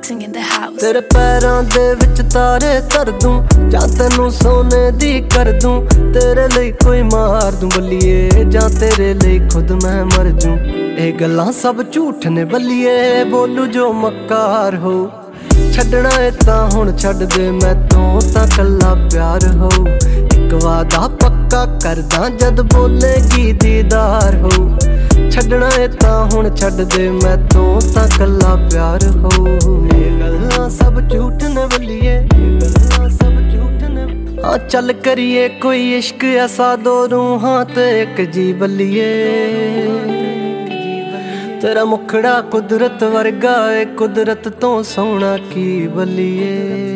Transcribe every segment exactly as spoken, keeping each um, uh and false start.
mixing in the house. तेरे पैरां दे विच तारे धर दूं जां तैनू सोने दी कर दूं, तेरे लई कोई मार दूं बल्लिए जां तेरे लई खुद मैं मर जूं। ए गल्लां सब झूठ ने बल्लिए, बोलू जो मक्कार हो। छड्डना ए तां हुण छड्ड दे, मैं तों तां कल्ला प्यार हो। इक वादा पक्का करदा जद बोलेगी दीदार हो। छड्डना ए तां हुण छड्ड दे, मैं तों तां कल्ला प्यार हो। ये गल्लां सब झूठ ने बल्लिए, गल्लां सब झूठ ने। हाँ चल करिए कोई इश्क ऐसा, दो रूहां ते इक जी बल्लिए। तेरा मुखड़ा कुदरत वर्गा है, कुदरत तो सोना की बल्लिए।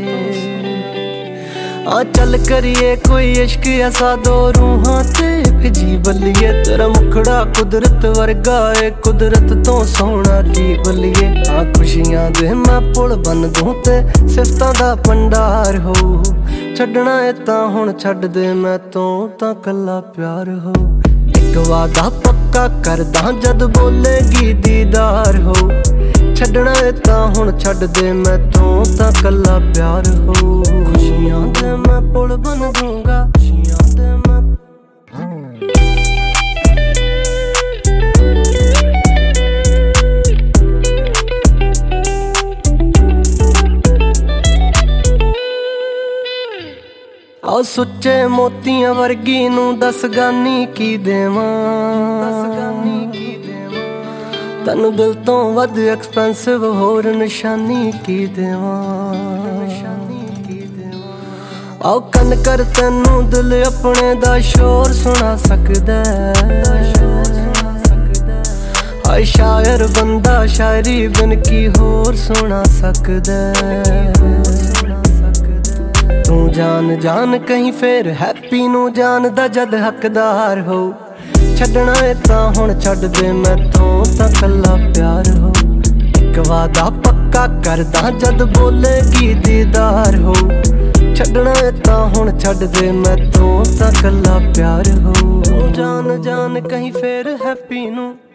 हाँ चल करिए कोई इश्क ऐसा, दो रूहां ते इक जी बल्लिए। तेरा मुखड़ा कुदरत वर्गा है, कुदरत तो सोना की बल्लिए। हाँ खुशियां दे मैं पुल बन दूं ते सिफतां दा भंडार हो। छड्डना ए तां हुण छड्ड दे, मैं तों तां कल्ला प्यार हो। इक वादा पक्का करदा जद बोलेगी दीदार हो। छड्डना ए तां हुण छड्ड दे, मैं तों तां कल्ला प्यार हो। खुशियां दे मैं पुल बन दूंगा, खुशियां दे मैं। आओ सुच्चे मोतियां वर्गी नू दस गानी की देवां, तैनू दिल तो वध एक्सपेंसिव होर निशानी की देवां। आओ कन कर तैनू दिल अपने दा शोर सुना सकदा। हाय शायर बंदा शायरी बिन की होर सुना सकदा। तू जान जान कहीं फिर हैप्पी नू जानदा जद हकदार हो। छड्डना ए तां हुण छड्ड दे, मैं तों तां कल्ला प्यार हो। इक वादा पक्का करदा जद बोलेगी दीदार हो। छड्डना ए तां हुण छड्ड दे, मैं तों तां कल्ला प्यार हो। तू जान जान कहीं फिर हैप्पी नू